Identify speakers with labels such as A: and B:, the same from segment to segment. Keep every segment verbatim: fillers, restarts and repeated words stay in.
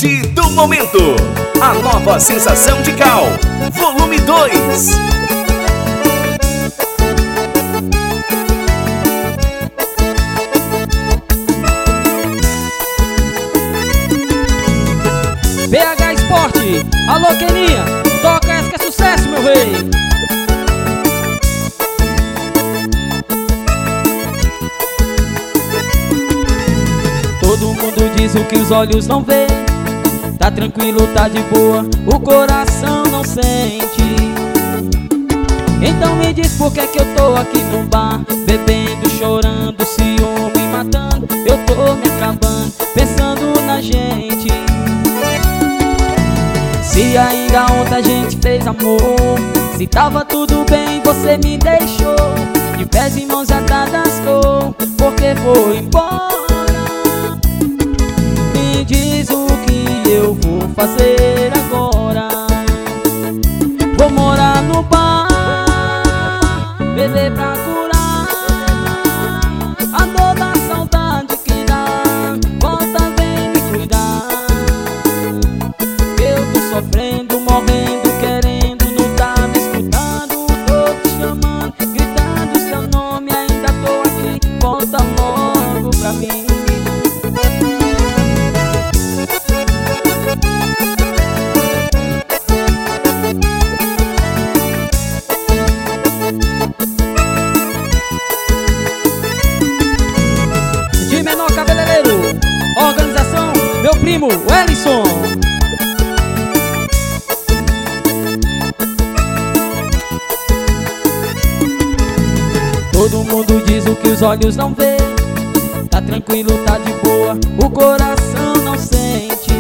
A: Bonde do Momento, a nova sensação de Cal, volume dois.
B: B H Esporte, alô Keninha, toca essa que é sucesso, meu rei. Todo mundo diz o que os olhos não veem. Tá tranquilo, tá de boa, o coração não sente. Então me diz por que que eu tô aqui no bar, bebendo, chorando, ciúme matando. Eu tô me acabando, pensando na gente. Se ainda ontem a gente fez amor, se tava tudo bem, você me deixou de pés e mãos atadas, oh, porque foi embora. Me diz o que eu vou fazer agora. Vou morar no bar, beber pra curar a dor da saudade que dá. Volta, vem me cuidar, eu tô sofrendo, morrendo, querendo, não tá me escutando. Tô te chamando, gritando seu nome, ainda tô aqui. Volta logo pra mim. De menor cabeleireiro, organização, meu primo Wellington. Todo mundo diz o que os olhos não veem. Tá tranquilo, tá de boa, o coração não sente.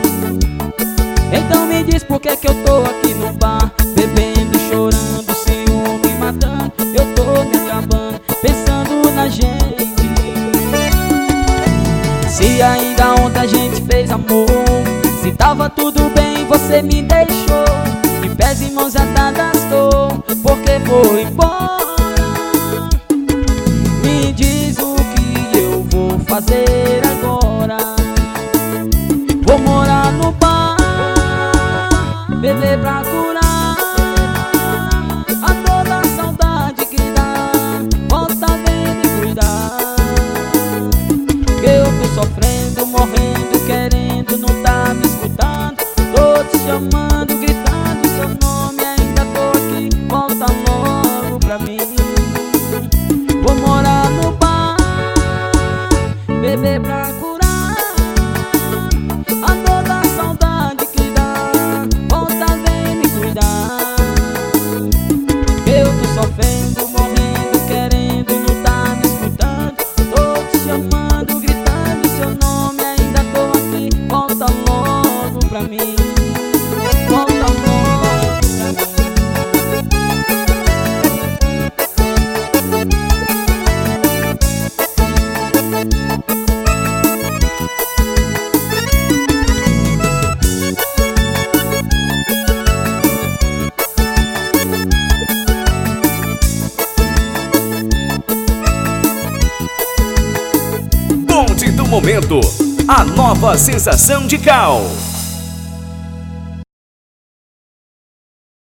B: Então me diz por que que eu tô aqui no bar, bebendo, chorando, ciúme matando. Eu tô me acabando, pensando na gente. Se ainda ontem a gente fez amor, se tava tudo bem, você me deixou de pés e mãos atadas, tô, porque foi embora. Me diz o que eu vou fazer agora. Vou morar no bar, beber pra curar a dor da saudade que dá. Volta, vem me cuidar, eu tô sofrendo, morrendo, querendo, não tá me escutando. Tô te chamando, gritando seu nome, ainda tô aqui. Volta logo pra mim. Vou morar no bar, beber pra curar a dor da saudade que dá. Volta, vem me cuidar, eu tô sofrendo, morrendo, querendo, não tá me escutando. Tô te chamando, gritando seu nome, ainda tô aqui. Volta logo pra mim. Volta logo pra mim.
A: Bonde do Momento, a nova sensação de Cal.